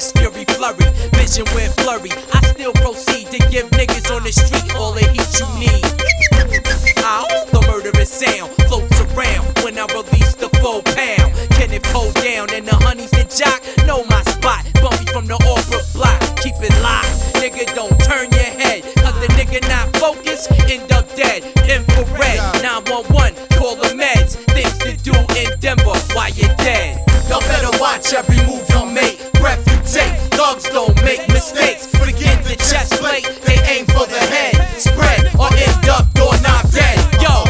fist, fury flurry, vision went blurry. I still proceed to give niggas on the street all the heat you need. Ow, the murderous sound floats around when I release the 4 pound. Can it pull down and the honeys that jock know my spot. Bumpy from the Albrook block, keep it locked. Nigga, don't turn your head, cause the nigga not focused, end up dead. Infrared, 911, call the meds. Things to do in Denver while you're dead. Y'all better watch every move y'all make, breath you take. Thugs don't make mistakes. Forget the chest plate, they aim for the head. Spread or end up doorknob dead. Yo,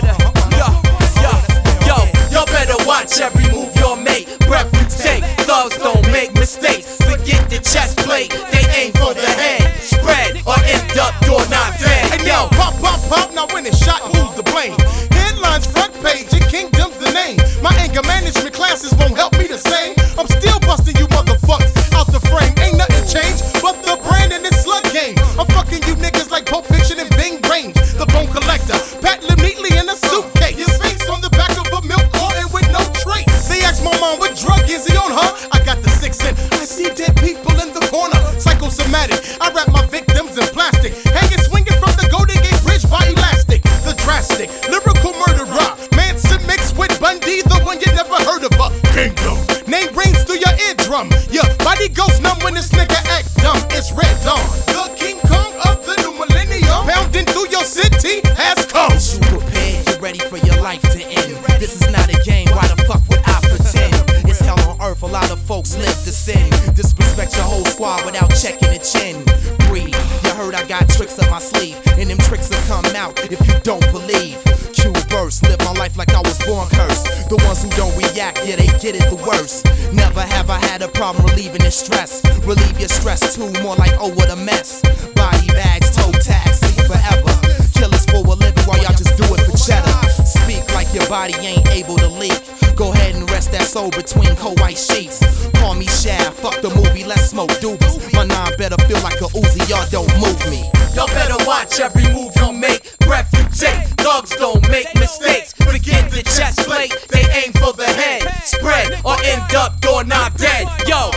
y'all better watch every move y'all make, breath you take. Thugs don't make mistakes. Forget the chest plate, they aim for the head. Spread or end up doorknob dead. Hey yo, pop, pop, pop, now when it's shot, who's to blame? Headlines, front page, your kingdom's the name. My anger management classes won't help me the same. I'm still busting you motherfuckers out the frame. Ain't nothing changed but the brand and this slug game. I'm fucking you niggas like Pulp Fiction and Bing Range. The bone collector, packed neatly in a suitcase. Your face on the back of a milk carton with no trace. They ask my mom what drug is he on, huh? I got the 6 cent. I see dead people in the corner. Psychosomatic, I wrap my victims in plastic. Hanging swinging from the Golden Gate Bridge by elastic. The drastic, lyrical murderer. Manson mixed with Bundy, the one you never heard of. Kingdom. Name rings through your eardrum. Your body goes numb when this nigga act dumb. It's Red Dawn. The King Kong of the new millennium. Pounding through your city has come. Is you prepared? Get ready for your life to end. This is not a game, why the fuck would I pretend? It's hell on earth, a lot of folks live to sin. Disrespect your whole squad without checking the chin. Breathe, you heard I got tricks up my sleeve, and them tricks will come out if you don't believe. Q burst, live my life like I was born cursed. The ones who don't react, yeah, they get it the worst. Never have I had a problem relieving the stress. Relieve your stress too, more like oh what a mess. Body bags, toe tags, sleep forever. Killers for a living while y'all just do it for cheddar. Speak like your body ain't able to leak. Go ahead and rest that soul between cold white sheets. Call me Shaft, fuck the movie, let's smoke doobies. My nine better feel like a Uzi, y'all don't move me. Y'all better watch every move y'all make, breath you take. Thugs don't make mistakes. Forget the chest plate, they aim for the head. Spread or end up doorknob dead. Yo,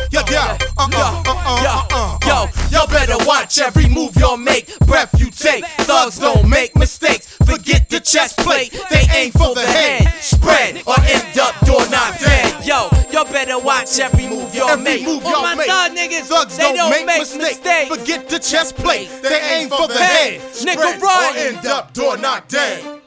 y'all better watch every move y'all make, breath you take. Thugs don't make mistakes. Forget the chest plate, they aim for the head. Spread or end up doorknob dead. Yo, y'all better watch every move y'all make. All my thug niggas, thugs they don't make mistakes. mistakes. Forget the chest plate, they aim for the head. Nigga, Spread run. or end up doorknob dead.